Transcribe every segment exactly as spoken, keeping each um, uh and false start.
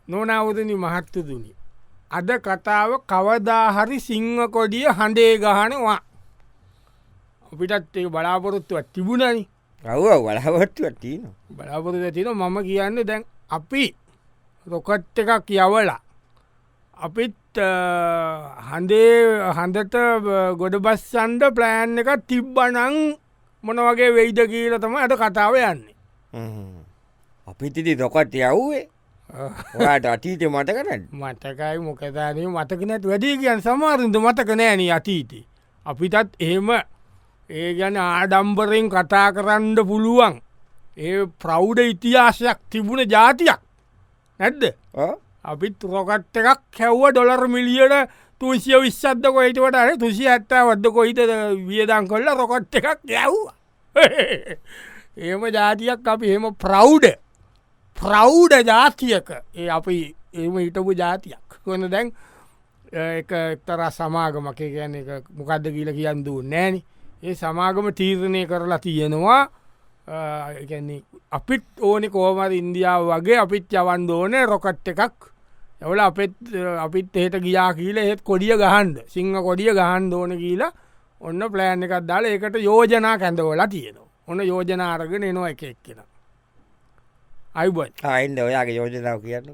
නොනවරණි මහත්තතුනි අද කතාව කවදාහරි සිංහ කොඩිය හඬේ ගහනවා අපිටත් ඒ බලාපොරොත්තුවත් තිබුණනි රව් වලහවත්තුවත් තියන බලාපොරොත්තු තින මම කියන්න දැන් අපි රොකට් එකක් යවලා අපිත් හඳේ හඳට ගොඩ බස්සන්ඩ ප්ලෑන් එක තිබ්බනං මොන වගේ වෙයිද කියල තම අට කතාව යන්නේ අපිතිති රොකට් යව්වේ ට අතීත මට කරන්න මතකයි මොකතාන මතක නැත් වැඩි කියන් සමාරුන්ද මතක නෑන අතීතේ අපිටත් එහෙම ඒ ගැන ආඩම්බරෙන් කතා කරන්න පුළුවන් ඒ ප්‍රෞ්ඩ ඉතිහාසයක් තිබුණ ජාතියක් නැද්ද අපිත් රොකට් එකක් හැව්ව ඩොලර් මිලියන තුසිය විශ්සද්ද කොයිටවට අන තුසි ඇත්තා වද්ද කොයිට වියදන් කොල්ල රොකට් එකක් යව්වා ඒම ජාතියක් අපි එහෙම ප්‍රෞ්ඩ ප්‍රෞ්ඩ ජාතියක ඒ අපි ඒම හිටපු ජාතියක් වන දැන් එක එක්තර සමාගමක කියන එක මොකක්ද කියල කියන්න දූ නෑන ඒ සමාගම තීරණය කරලා තියෙනවා අපිත් ඕනෙ කෝමර ඉන්දියාව වගේ අපිත් යවන්ද ඕනේ රොකට් එකක් එවල අපත් අපිත් එහෙට ගියා කියල ඒත් කොඩිය ගහන්ඩ සිංහ කොඩිය ගහන් ඕන කියලා ඔන්න ප්ලෑන් එකක් දාල ඒකට යෝජනා කැඳවලා තියෙනවා ඔන්න යෝජනාරගෙන එනවා එක එක්කෙන අයිබොයි අයින්ද ඔයාගේ යෝජනාව කියන්න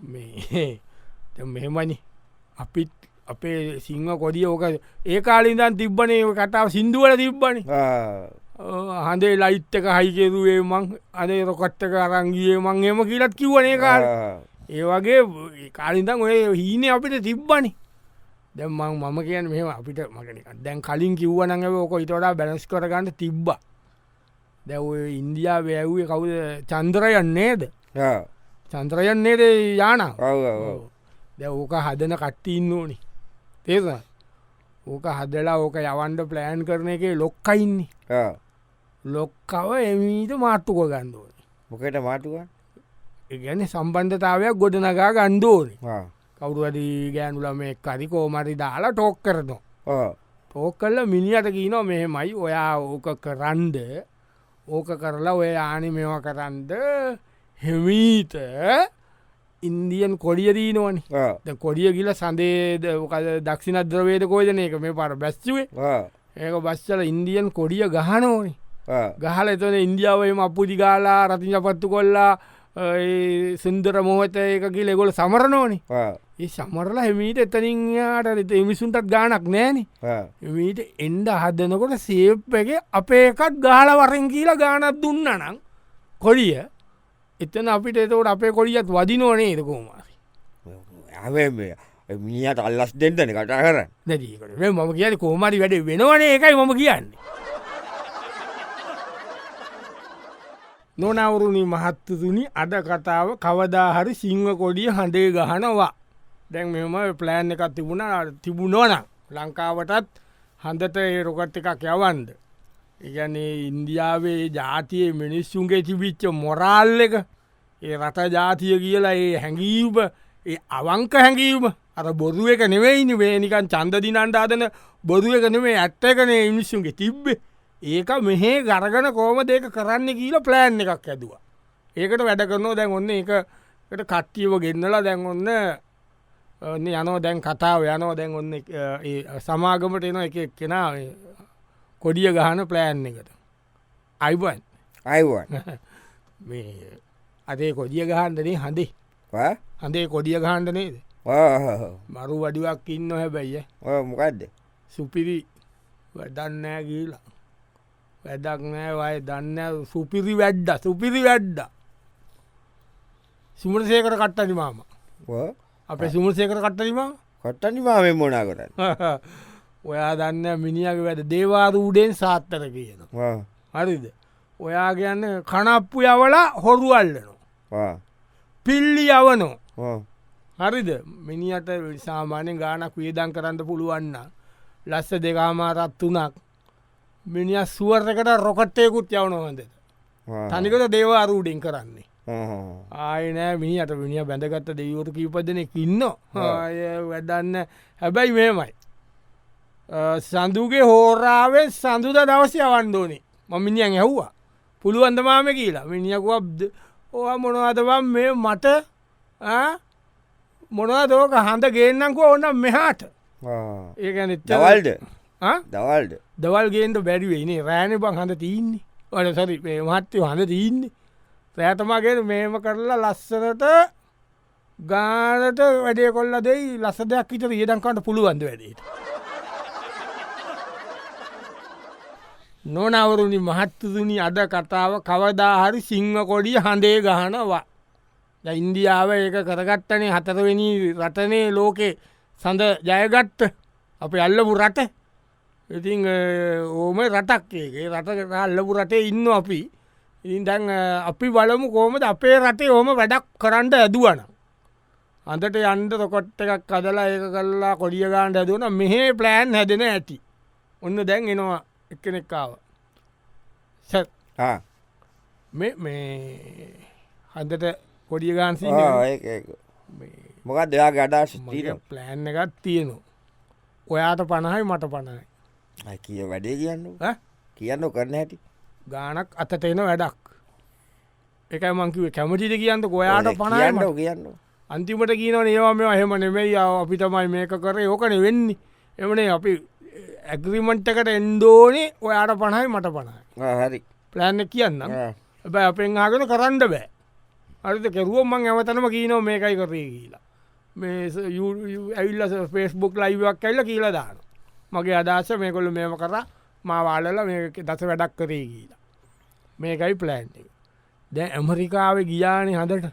මෙහෙමනි අපිත් අපේ සිංහ කොඩිය ඕක ඒ කාලින්දන් තිබ්බනේ කතාව සිින්දුවල තිබ්බන හඳේ ලයිට් එක හයිකෙරුවේ මං අදේ රොකට්ටක අරංගියේ මං එම කියලත් කිවනේ කාල ඒ වගේ කාලින්දන් ඔය හීන අපිට තිබ්බනි දැම්මං මම කියන මෙම අපිට මගනික දැන් කලින් කිව්වනඟ ඕක ඉතොඩා බැලස් කරගන්න තිබ්බ දැව ඉන්දයා වැැව්ේ කවුද චන්ද්‍රයන් නේද චන්ද්‍රයන් නේද යාන දැ ඕක හදන කට්ටඉන්න ඕනි තේස ඕක හදලා ඕක යවන්ඩ ප්ලෑන් කරන එක ලොක්කයින්නේ ලොක්කව එමීට මාර්තුක ගන්දෝන මොකට මාටුව ගැන සම්බන්ධතාවයක් ගොඩනගා ගන්දෝන කවුරුවද ගෑනුල මේ කරි කෝමරි දාලා ටෝක් කරනවා ටෝක් කල්ල මිනිියට කියනවා මෙහෙමයි ඔයා ඕක කරන්ඩ ඕක කරලා ඔය ආනි මෙව කරන්ද හෙමීත ඉන්දියන් කොඩිය දීනවනි කොඩිය ගිල සඳේ දක්ෂිණ ද්‍රවේද කෝජන එක මේ පර බැස්්චුවේ ඒක බස්සල ඉන්දියන් කොඩිය ගහනෝනි ගහල එතන ඉන්දියාවම අපපුදි ගාලා රතිජ පත්තු කොල්ලා සුන්දර මොහත එකකි ලෙගොල සමරනෝනි ඒ සමරලා හෙමීට එතනින්යාට මිසුන්ටත් ගානක් නෑන මීට එන්ඩ හදනකොට සේප් එක අපේ එකත් ගාල වරෙන් කියලා ගානත් දුන්න නම් කොඩිය එතන අපිට එතවට අපේ කොඩියත් වදිනෝනේ එදකෝමාරි මිනිියට අල්ලස් දෙන්නන කටා කර නැදීකට මම කියන කෝමරි වැඩ වෙනවනේ එකයි මම කියන්නේ නොනවරුණි මහත්තතුනි අද කතාව කවදාහරි සිංහ කොඩිය හඬේ ගහනවා දැන් මෙම ප්ලෑන් එකක් තිබුණ තිබුණෝන ලංකාවටත් හඳට ඒ රොකට් එකක් යවන්ද ඒගැනේ ඉන්දියාවේ ජාතියේ මිනිස්සුන්ගේ තිබිච්ච මොරාල් එක ඒ රට ජාතිය කියලා ඒ හැඟීම ඒ අවංක හැඟීම අර බොරුව එක නෙවෙයිනි වේනිකන් චන්දදිනන්ට අදන බොරුව එක නෙවේ ඇත්ත එකනේ මිනිස්සුන්ගේ තිබ්බේ ඒක මෙහේ ගරගන කෝම දෙක කරන්න කියල ප්ලෑන් එකක් ඇදවා ඒකට වැඩ කරනවා දැන් ඔන්න ඒකට කට්ටියව ගෙන්නලා දැන් ඔන්න ඔන්න යනෝ දැන් කතාව යනෝ දැන් ඔන්න සමාගමට එන එක කෙනා කොඩිය ගහන ප්ලෑන් එකට අයිබන් අයිවන් මේ අදේ කොඩිය ගහන්දනේ හඳේ හඳේ කොඩිය ගහන්ඩ නේද මරු වඩුවක් ඉන්න හැබැයිය මොකක්ද සුපිරි වැඩන්නෑ ගීලා වැඩක් නෑ වය දන්න සුපිරි වැඩ්ඩ සුපිරි වැඩ්ඩ සුමරසේකර කට්ටනි මාම අපේ සුමරසේකර කට්ටනිම කට්ටනිමාම මොනා කරන්න ඔයා දන්න මිනිියක වැඩ දේවාරූඩෙන් සාත්තර කියනවා හරිද ඔයා කියන්න කනප්පු යවලා හොරුවල්ලනවා පිල්ලි යවනෝ හරිද මිනිට සාමාන්‍ය ගානක් වියදන් කරන්න පුළුවන්න ලස්ස දෙකාමාරත් තුනක් මිනිිය සුවර්කට රොකට්ටයකුත් යවනොහොඳ තනිකට දේවාරූඩෙන් කරන්නේ ආයනෑ මිනිට මිනිිය බැඳගත්ත දෙවරු කීපදනෙක් ඉන්න වැඩන්න හැබැයි මේමයි සඳුගේ හෝරාවෙන් සඳුද දවසය අවන්දෝනේ මමිනිියන් ඇහ්වා පුළුවන්දමාම කියලා මිනිියකුව ඕ මොනවදවම් මේ මට මොනවද ඕක හඳ ගේන්නංකෝ ඕන්න මෙහාට ඒකන දවල්ද දවල්ද දවල් ගේන්ට බැරිවෙයිනේ රෑන බං හඳ තියන්නේ වල සරි මහත්තය හඳ තියන්නේ රෑතමගේ මේම කරලා ලස්සනට ගානට වැඩේ කොල්ල දෙයි ලස්ස දෙයක් විතර ඒදංකාට පුළුවන්ද වැඩේට නොනවරුණි මහත්තතුනි අද කතාව කවදාහරි සිංහ කොඩිය හඳේ ගහනවා ඉන්දියාව ඒක කරගත්තනේ හතරවෙනි රටනේ ලෝකෙ සඳ ජයගත්ත අප අල්ලපු රට ඉතිං ඕම රටක් ඒගේ රට අල්ලපු රටේ ඉන්න අපි ඉතින් දැන් අපි බලමු කෝමද අපේ රටේ ඕම වැඩක් කරන්න ඇදුවන අඳට යන්ට රොකොට් එකක් කදලා ඒක කල්ලා කොඩිය ගාන්ට ඇදුවන මෙහෙ ප්ලෑන් හැදෙන ඇති ඔන්න දැන් එනවා එක්කනෙක්කාව මේ මේ හන්දට කොඩිය ගාන්සි මොකක් දෙයා ගඩාශ ප්ලෑන් එකත් තියෙනවා ඔයාට පණහයි මට පණයි කිය වැඩේ කියන්න කියන්න කරන හැටි ගානක් අතට එන වැඩක් එකයි මංකිව කැමතිද කියන්න ඔයාට පණයන්න කියන්න අන්තිමට කියනව ඒවා මේ එහෙම නෙමෙයි අපිටමයි මේක කර ඕකන වෙන්නේ එමනේ අපි ඇග්‍රිමන්ට් එකට එන්දෝනේ ඔයාට පණහයි මට පණයි හරි ප්ලෑන්න කියන්න බැ අපෙන් ආගෙන කරන්න බෑ අරිත කෙරුවම් මං ඇවතනම කියනව මේකයි කරේ කියලා මේ ඇවිල්ල ෆේස්බුක් ලයිවක් ඇල්ල කියල දාන මගේ අදශ මේකොල්ල මේම කර මවාලල මේ දස වැඩක් කරේ කියලා මේකයි ප්ලෑන්් එක දැ ඇමරිකාව ගියානය හදට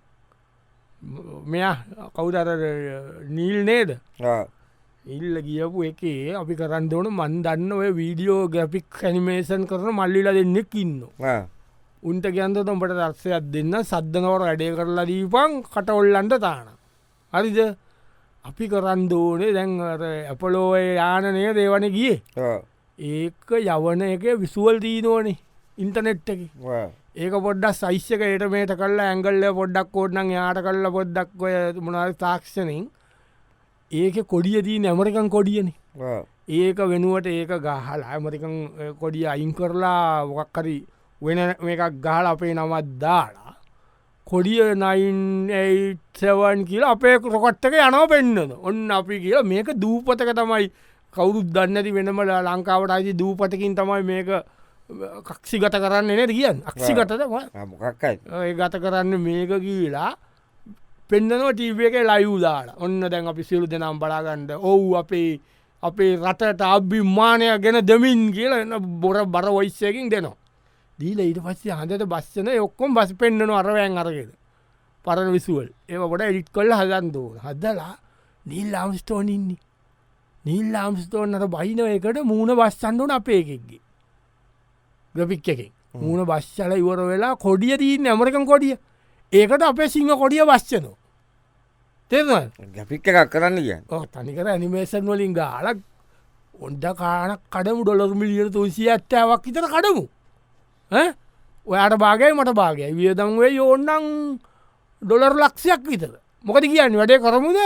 මෙයා කවුදර නීල් නේද ඉල්ල ගියපු එකේ අපි කරන්න ඕන මන් දන්න ඔය වීඩියෝ ගැපික් ඇනිමේෂන් කරන මල්ලිල දෙන්නෙක් ඉන්න උන්ට ගැන්ත තොඹට දර්ශයක් දෙන්න සද්ධනවර වැඩේ කරලා දීපන් කට ඔල්ලන්ට තාන හරිද අපි කරන්න ඕනේ දැන් ඇපලෝය යානනය දේවන ගිය ඒක යවන එක විසුවල් දීනෝනේ ඉන්ටනෙට් එක ඒක පොඩ්ඩක් සයිස්්‍යක ඒට මේට කල්ලා ඇංගල්ල පොඩ්ඩක් කෝඩ්නං යාට කල්ල පොඩ්ඩක් ඔය මොනාද තාක්ෂණින් ඒක කොඩිය දී ඇමරිකන් කොඩියන ඒක වෙනුවට ඒක ගහල ඇමරිකන් කොඩිය අයින් කරලා මොකක්කරි වෙන එකක් ගහල අපේ නමත් දාලා කොඩිය නයින්සවන් කියලා අපේ රොකොට්ටක යනව පෙන්න්නන ඔන්න අපි කියලා මේක දූපතක තමයි කවුරුත් දන්නති වෙනම ලංකාවට අයිති දූපතකින් තමයි මේක කක්ෂි ගත කරන්න නෙද කියන්න අක්ෂි ගතද මොකක්යි ගත කරන්න මේක කියලා පෙන්න්නනවා ටීව එක ලයුදාලා ඔන්න දැන් අපි සිලු දෙනම් බලාගන්නඩ ඔවු අපේ අපේ රටට අභිමානය ගැන දෙමින් කියලා එන්න බොර බර වයිස්සයකින් දෙනවා දීල ඊට පස්සේ හඳට බස්සන ඔක්කොම් බස් පෙන්න්නන අරවයන් අරගෙන පරණ විසුවල් ඒ ොට එඩිට් කොල්ල හදන්දෝ හදලා නීල් ලාම්ස්ටෝන් ඉන්නේ නීල් ලාම්ස්ටෝන්නට බයින එකට මූුණ බස්සන්ඩුන අපේ එකෙක්ගේ ග්‍රපික් එකෙන් මූුණ බශ්චල ඉවර වෙලා කොඩිය දීන්න ඇමරිකන් කොඩිය ඒකට අපේ සිංහ කොඩිය වශ්චනෝ තෙම ගැපික් එකක් කරන්න කිය තනිකර ඇනිමේෂන් වලින් ගාලක් ඔොන්ට කානක් කඩමු ඩොලර් මිලියන තුන්සිය ඇත්තවක් විතර කඩමු ඔයාට භාගයි මට භාගය වියදංවේ යෝන්නන් ඩොලර් ලක්ෂයක් විතර මොකද කියන්න වැඩේ කරමුද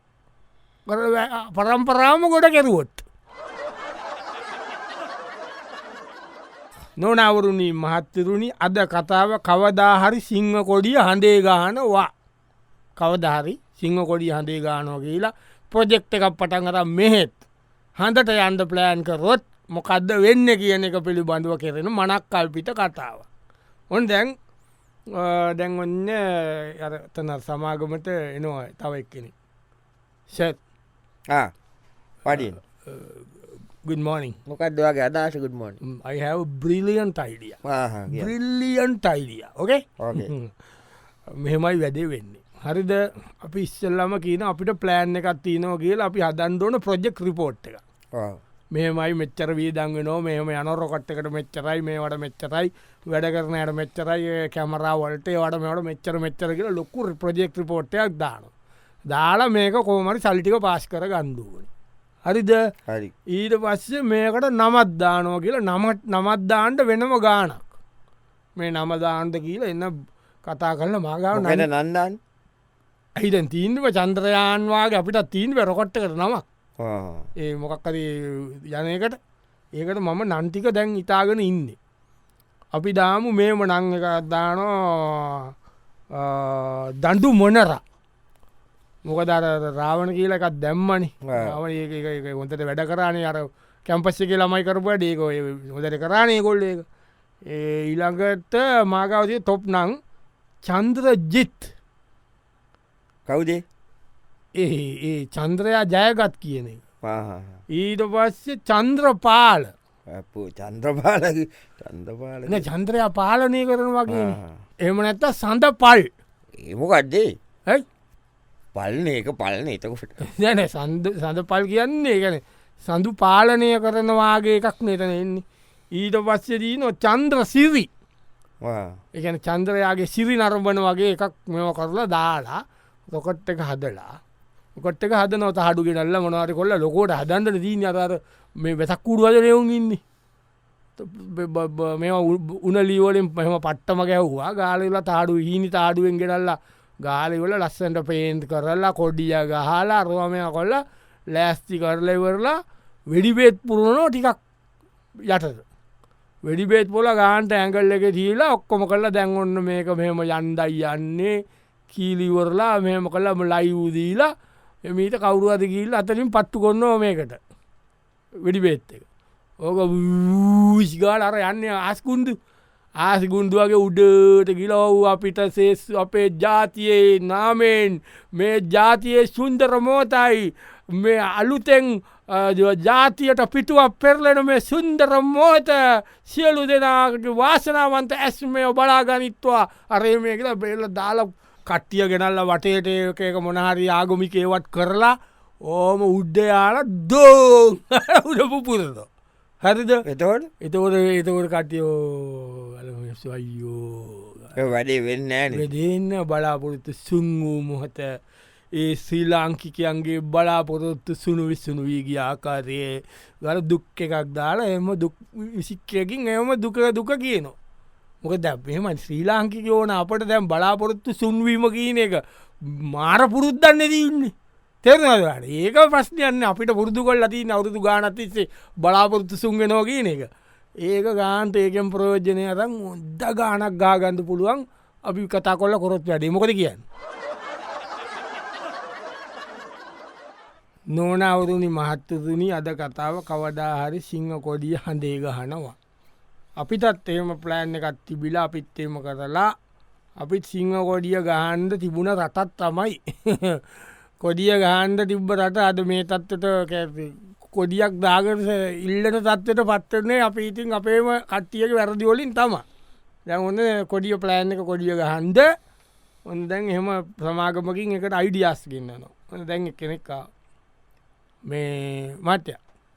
පරම්පරාම ගොඩ කෙරුවොත් නොනවරුණී මහත්තරුණි අද කතාව කවදාහරි සිංහ කොඩිය හඳේ ගානවා කවදාහරි සිංහ කොඩිය හඳේ ගානෝ කියලා ප්‍රොජෙක්් එකක් පටන් අර මෙහෙත් හඳට යන්ද ප්ලෑන් කරොත් මොකක්ද වෙන්න කියන එක පිළිබඳව කෙරෙන මනක් කල්පිට කතාව ඔන් දැන් දැන් ඔන්න අතන සමාගමට එනවා තව එක්කෙනෙ සැත් පඩි good morning මොකක්දවාගේ අදශ good morning I have brilliant idea brilliant idea okay මෙහෙමයි වැඩේ වෙන්නේ හරිද අපි ඉස්සල්ලම කියන අපිට ප්ලෑන් එකක් තියනවා කියලා අපි හදන්දෝන ප්‍රොජෙක්් රිපෝට් එක මෙමයි මෙච්චර වීදන්ගෙනෝ මෙහම යනොරොකට් එකට මෙච්චරයි මේවට මෙච්චරයි වැඩ කරනයට මෙච්චරයි කැමරාවලට වට මෙට මෙච්චර මෙච්චර කියලා ලොක්කු ප්‍රජෙක්් රිපෝට්ටයක් දාන දාලා මේක කෝමරි සල්ටික පාස් කර ගන්දුවන හරිද හරි ඊට පස්සේ මේකට නමත් දානෝ කියලා නමත් නමත්දාන්ට වෙනම ගානක් මේ නමදාන්ට කියලා එන්න කතා කරන්න මාගාව නන නන්දන් ඇහිතන් තීන්ව චන්ද්‍රයන්වාගේ අපිට තීන්ව රොකොට්ට කර නමක් ඒ මොකක්කර යනකට ඒකට මම නන්තික දැන් ඉතාගෙන ඉන්න අපි දාමු මේම නං එක දානෝ දඩු මොනර මොකදර රාවණ කියල එකත් දැම්මනි හොන්තට වැඩ කරානේ අර කැම්පස්ස එක ළමයි කරපුට ඒක හොදට කරානේ කොල්ල එක ඒ ඊළඟට මාගවතිය තොප් නං චන්ද්‍ර ජිත් කවුදේ ඒ ඒ චන්ද්‍රයා ජයගත් කියන එක ඊට පස්සේ චන්ද්‍රපාල චන්ද්‍රපාල චන්ද්‍රපාල චන්ද්‍රයා පාලනය කරන වගේ එම නැත්ත සඳ පල් ඒමකක්දේ ඇයි පල්න ඒක පලන එතකොට දැන සඳ සඳ පල් කියන්නේ ගැන සඳු පාලනය කරනවාගේ එකක් නතන එන්නේ ඊට පස්සේදී නො චන්ද්‍ර සිරි එකන චන්ද්‍රයාගේ සිරි නරඹන වගේ එකක් මෙම කරලා දාලා රොකොට් එක හදලා කොට එක හද නොත හඩුගෙනල්ල මොනවාට කොල්ල ලොකෝට හදන්ට දීන අතර මේ වෙසක් කුඩුවද නෙවුන් ඉන්නේ මෙ උනලීවලින් පහම පට්ටම ගැව්වා ගාලවෙලා තාඩු හීනි තාඩුවෙන් ගෙනල්ලා ගාලිවල ලස්සන්ට පේන්ත් කරලා කොඩිය ගහලා අරුවමය කොල්ල ලෑස්ති කරලෙවරලා වෙඩිබේත් පුරුණනෝ ටිකක් යටද වෙඩිබේත් පොල ගාන්ට ඇඟල් එක දීලා ඔක්කොම කරලා දැන් ඔන්න මේක මෙහෙම යන්දයි යන්නේ කීලිවරලා මෙහෙම කල්ලම ලයිවූදීලා එමීට කවුරුවද කියල්ල අතරින් පත්තු කොන්නෝ මේකට වෙඩිබේත් එක ඕක විසිගාල අර යන්නේ ආස්කුන්දු ආසිකුන්දුවගේ උඩට ගිලෝව අපිට සේස් අපේ ජාතියේ නාමෙන් මේ ජාතියේ සුන්දර මෝතයි මේ අලුතෙන් ජාතියට පිටුවක් පෙරලෙන මේ සුන්දර මෝත සියලු දෙනාට වාසනාවන්ත ඇස් මේ බලාගනිත්වා අරේ මේ කියලා බේල දාල කට්ටිය ගෙනල්ල වටේට එක මොනහරි ආගමිකේවත් කරලා ඕම උඩ්ඩයාල දෝ උඩපු පුරද හරිද එතවට එතකොට එතකොට කටයෝ අයියෝ වැඩේ වෙන්න දෙන්න බලාපොරොත්තු සුන් වූ මොහත ඒ ශ්‍රී ලාංකිකයන්ගේ බලාපොරොත්තු සුණු විස්සුණු වීගිය ආකාරයේ ගර දුක් එකක් දාලා එම දුක් විසික්කයකින් එම දුක දුක කියනවා මොක දැම ශ්‍රී ලාංකික ඕන අපට දැම් බලාපොරොත්තු සුන්වීම කියන එක මාර පුරුද්දන්න දන්නේ තෙරනවාට ඒක ප්‍රශ්නයන්න අපිට පුරදු කොල් ලති අවුදු ගානතිස්සේ බලාපොරොත්තු සුන්ගෙනෝ කියන එක ඒක ගාන්ත ඒකෙන් ප්‍රයෝජනය අරන් ොද්ද ගානක් ගාගන්ධ පුළුවන් අපි කතා කොල්ල කොරොත් වැඩේ මොකද කියන්න නොනවරුණි මහත්තතුනි අද කතාව කවදාහරි සිංහ කොඩිය හඳේ ගහනවා අපිටත් එම ප්ලෑන් එකත් තිබිලා අපිත්තේම කරලා අපිත් සිංහ කොඩිය ගහන්ඩ තිබුණ රටත් තමයි කොඩිය ගහන්ඩ තිබ්බ රට අද මේ තත්වට කොඩියක් දාගර ඉල්ලට තත්වට පත්වරන්නේ අපි ඉතින් අපේම කට්ටියක වැරදිවලින් තම දැන් ඔන්න කොඩිය ප්ලෑන් එක කොඩිය ගහන්ඩ ඔන්න දැන් එහෙම ප්‍රමාගමකින් එකට අයිඩියස් ගන්නනවා ඔන්න දැන් කෙනෙක්කා මේ මට්‍ය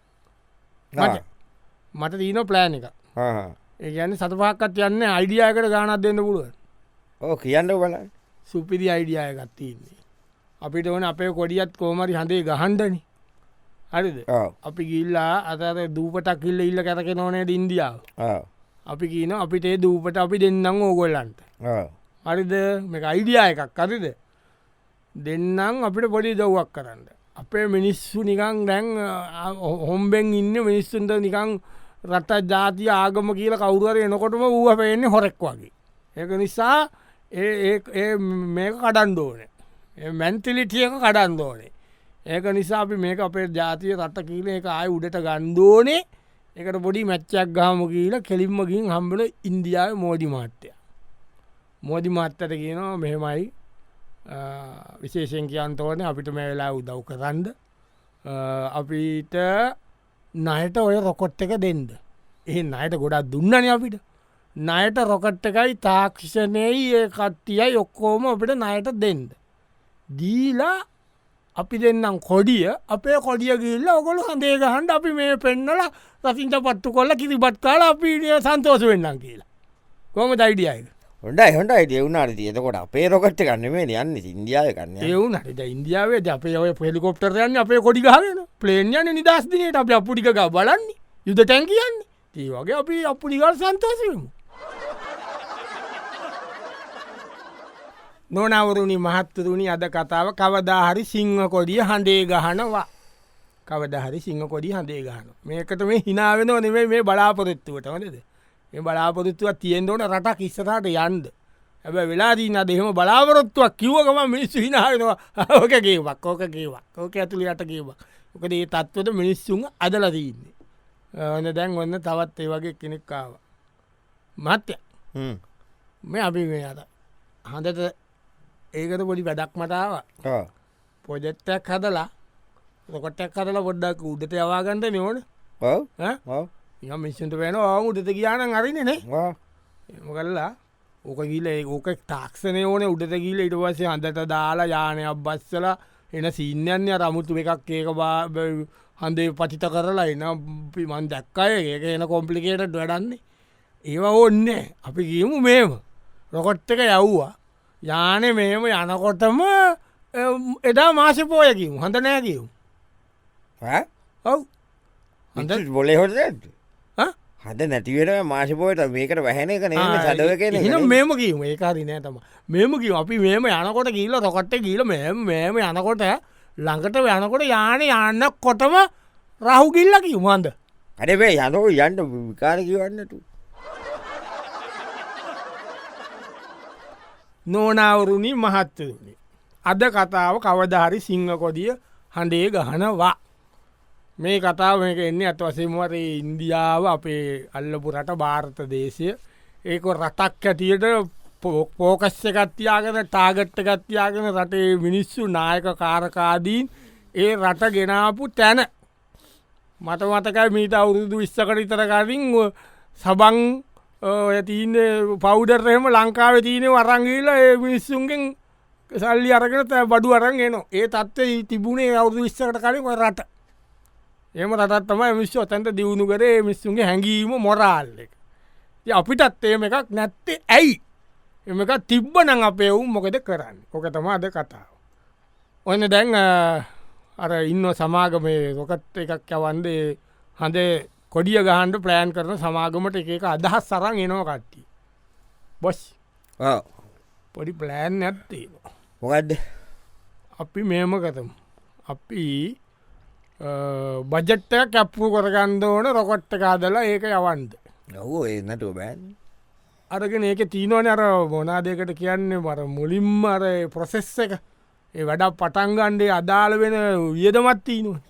මට දීන ප්ලෑන් එක ඒ ගැන සතපහක්කත් යන්න අයිඩියයකට ගානත් දෙන්න පුළුවන් ඕ කියන්න බල සුපිරි අයිඩියය ගත්තින්නේ අපිට ඕන අපේ කොඩියත් කෝමරි හඳේ ගහන්ඩනි හරිද අපි ගිල්ලා අතර දූපටක් කිල්ල ඉල්ල කැරක නොනේ ඉන්දියාව අපි කියන අපිට ඒ දූපට අපි දෙන්නම් ඕගොල්ලන්ට හරිද මේ අයිඩිය එකක් අරිද දෙන්නම් අපිට පොඩි දව්වක් කරන්න අපේ මිනිස්සු නිකං දැන් හොම්බෙන් ඉන්න මිනිස්සුන්ට නිකං රට ජාතිය ආගම කියල කවුරුවර එනකොටම වූහ පෙන්නේ හොරෙක් වගේ ඒක නිසා ඒ මේක කඩන්ඩෝනේ මැන්තිලිටියක කඩන්දෝනේ ඒක නිසා අපි මේක අපේ ජාතිය රට කියල එක ආය උඩට ගණ්ඩෝනේ එකට පොඩි මැච්චක් ගාම කියල කෙලින්මගින් හම්බල ඉන්දියාව මෝඩි මාත්‍යය මෝදි මාත්තට කියනවා මෙහෙමයි විශේෂෙන් කියන්තෝන අපිට මේ වෙලා උදව් කරන්න අපිට නයට ඔය රොකොට් එක දෙන්ද ඒ අයට ගොඩක් දුන්නන අපිට නයට රොකට් එකයි තාක්ෂණයයි ඒ කට්ටියයි ඔක්කෝම අපිට නයට දෙන්ද දීලා අපි දෙන්නම් කොඩිය අපේ කොඩිය ගිල්ල ඔකොළු හඳේ ගහන්ඩ අපි මේ පෙන්නල රසිංච පත්තු කොල්ල කිරිබත් කාල අපි සන්තෝස වෙන්නම් කියලා කොම දයිඩියයි හොඩයි හොඩයි දෙවුණට තියතකොට අපේ රොකට්ට කන්න මේ යන්න ඉන්දියාව කන්න එවුනට ඉන්දියාවේ අපේ ඔය පෙලිකොප්ටරයන්න අපේ කොඩිගහන ප්ලේන්යන නිදස්දිනයට අප අපපුටික බලන්නේ යුද තැන් කියන්නේ ඒ වගේ අපි අපපුඩිගල් සන්තෝසයමු නොනවරුණි මහත්තරුණි අද කතාව කවදාහරි සිංහ කොඩිය හඬේ ගහනවා කවදහරි සිංහ කොඩි හඳේ ගහන මේකට මේ හිනාවෙන නෙවේ මේ බලාපොරොත්තුවට වනද මේ බලාපොරොත්තුව තියෙන් ඕන රටක් ඉස්සරට යන්ද ඇබ වෙලාදී නද එහෙම බලාපොරොත්තුවක් කිව්වකම මිනිස්සු හිනාවෙනවා ඕක ගේවක් ඕක ගේවක් ඕක ඇතුළි යට ගේවක් ඕකද ඒ තත්වට මිනිස්සුන් අදලදීන්නේ ඔන්න දැන් ඔන්න තවත් ඒ වගේ කෙනෙක්කාව මත්‍ය මේ අපි මේ අද හඳට ඒකට පොඩි වැඩක් මටාව පොජෙක්ටක් හදලා රොකොට්ටක් හදලා පොඩ්ඩක් උඩට යවාගන්ට නෝන ය මිස්සන්ට වෙන උඩට කියාන අරින නේ එම කල්ලා ඕක ගීල ඕක තාක්ෂණය ඕන උඩට ගීල ඉට පස්සේ අඳට දාලා යානයක් බස්සලා එන සීන්යන්ය රමුතු එකක් ඒක බා හන්දේ පතිත කරලා එන පිමන් දැක්කය ඒක එන කොම්පලිකේට වැඩන්නේ ඒවා ඕන්න අපි ගීමු මේම රොකොට් එක යව්වා යානෙ මේම යනකොටම එදා මාස පෝයකිව් හඳ නෑකිව් ඔව් හඳ බොලේ හොට හද නැතිවට මාශපෝයට මේකට වැහැන එක සඩව කියෙන මෙම කීම ඒකාරි නෑ තම මෙම කිව අපි මේම යනකොට කියීල රොකට්ට කියීල මෙම මෙම යනකොට ළඟට යනකොට යාන යන්න කොටම රහු කිල්ල කිව්මන්ද අඩේ යනෝ යන්ට විකාර කිවන්නට නෝනාවරුණි මහත්තරුණි අද කතාව කවධහරි සිංහකොදිය හඬේ ගහනවා මේ කතාව මේක එන්නේ ඇත් වසේමවර ඉන්දියාව අපේ අල්ලපු රට භාරත දේශය ඒක රටක් ඇතියට පෝකස්ස එකත්තියාගෙන ටාගට්ට ගත්තියාගෙන රටේ මිනිස්සු නායක කාරකාදීන් ඒ රට ගෙනාපු තැන මට මතකයි මීට අවුරුදු විශ්සකට ඉතරකරින් සබං තිීන පෞඩර්රහෙම ලංකාව තියන වරංගීල ඒ මිනිස්සුන්ගෙන් සල්ලි අරගෙන බඩු අරන් එනවා ඒ තත්ව තිබුණේ අවුදු විශ්සකට කලින් රට එම රටත්තම මිශ්ව තැන්ට දියුණු කරේ මිස්සුන්ගේ හැඟීම මොරාල් එක අපිටත් ඒම එකක් නැත්තේ ඇයි එම එක තිබ්බ නං අපේ වුම් මොකද කරන්න ඕක තම අද කතාව ඔන්න දැන් අර ඉන්න සමාගමේ රොකත් එකක් යවන්දේ හඳේ කොඩිය ගහන්ඩ ප්ලෑන් කරන සමාගමට එක අදහස් සරං එනවා කට්ටි බොස් පොඩි ප්ලෑන් නැත්තේ මොකක්ද අපි මේම කතම අපි බජට්ට කැප්පු කරගන්ද ඕන රොකොට්ට කාදලා ඒක යවන්ද ඔවෝ එන්නටුව බෑන් අරගෙන ඒක තිීනවන අර මොනාදයකට කියන්නේ මර මුලින්ම අර ප්‍රොසෙස්ස එක ඒ වැඩ පටන්ගන්ඩේ අදාළ වෙන වියදමත් තිීනුව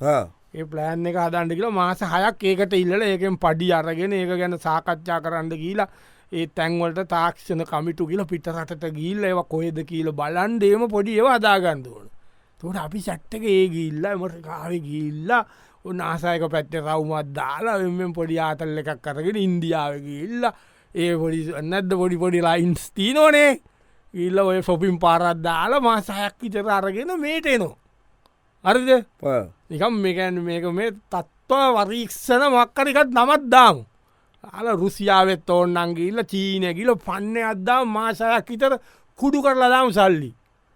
ඒ ප්ලෑන් එක අදන්ඩ කියලා මාස හයක් ඒකට ඉල්ල ඒකෙන් පඩි අරගෙන ඒක ගැන සාකච්ඡා කරන්න කියලා ඒ තැන්වලට තාක්ෂණ කමිටු කියල පිටරටට ගිල්ල ඒව කොහෙද කියල බලන්ඩේම පොඩි ඒව අදාගන්දුවන තොට අපි සැට්ටක ඒ ගිල්ල එමට කාව ගිල්ලා ඔන්න ආසායක පැත්තේ රවුමත් දාලා එෙන් පොඩි ආතල්ල එකක් කරගෙන ඉන්දියාව ගිල්ල ඒ පොඩි නැද්ද පොඩි පොඩි ලයින්ස් තිීනෝනේ ඉල්ල ඔය ෆොපින් පාරත් දාලා මාසායක් විතර අරගෙන මේටේනවා අරිද නිකම් මේකැන් මේක මේ තත්ව වරීක්ෂණ මක්කරිකත් නමත් දාමු අල රුසියාවත් ඕන්නන්ගේල්ල චීනැගිල පන්න අද්දා මාසායක් විතර කුඩු කරලා දාම සල්ලි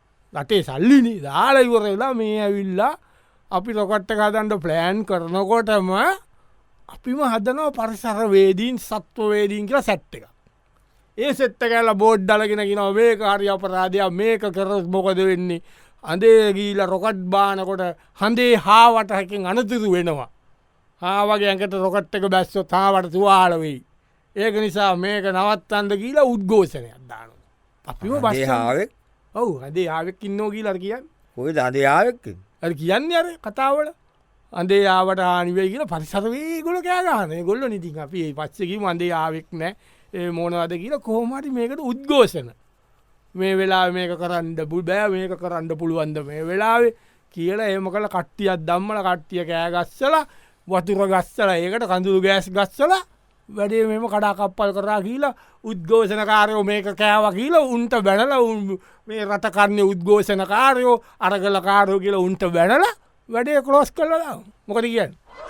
රටේ සල්ලිනි දාලා ඉවරලා මේ ඇවිල්ලා අපි රොකට්ට කදන්ට ප්ලෑන් කරනකොටම අපිම හදනව පරිසරවේදීන් සත්වවේදීන් කියලා සැට්ට එක ඒ සෙත්ත කැල්ල බෝඩ්ඩලගෙන ගෙන මේ කාරය අපරාධයක් මේක කර මොකද වෙන්නේ අඳේ ගීල රොකට් බානකොට හඳේ හාවටහකින් අනතුරු වෙනවා හාවගේ ඇකට රොකට් එක බැස්සෝ තාවට තුවාලවෙයි ඒක නිසා මේක නවත්තන්ද කියලා උද්ගෝෂණයක් දාන අපිම බස්ාවක් ඔවු හදේ ආවෙක් ඉන්නෝ කියීලර කියන්න ඔය දදේ ආවෙක් ඇ කියන්න අර කතාවල අන්දේ ආවට ආනිවේ කියල පරිසරවේ ගොල කෑගාන ගොල්ල නිතින් අපි පස්සකිම අන්දේ ආවෙක් නෑ ඒ මෝනවද කියලා කොහොමට මේකට උද්ගෝෂණ මේ වෙලා මේක කරන්න පුල් බෑ මේක කරන්න පුළුවන්ද මේ වෙලාවේ කියලා ඒම කළ කට්ටියක් දම්මල කට්ටිය කෑගස්සල වතුර ගස්සල ඒකට කඳුළු ගෑස් ගස්සල වැඩේ මෙම කඩාකප්පල් කරා කියලා උද්ගෝෂණකාරයෝ මේක කෑව කියලා උන්ට බැනල මේ රටකරන්නේ උද්ගෝෂණකාරයෝ අරගල කාරයෝ කියලා උන්ට බැනල වැඩේ කලෝස් කරලා මොකද කියන්න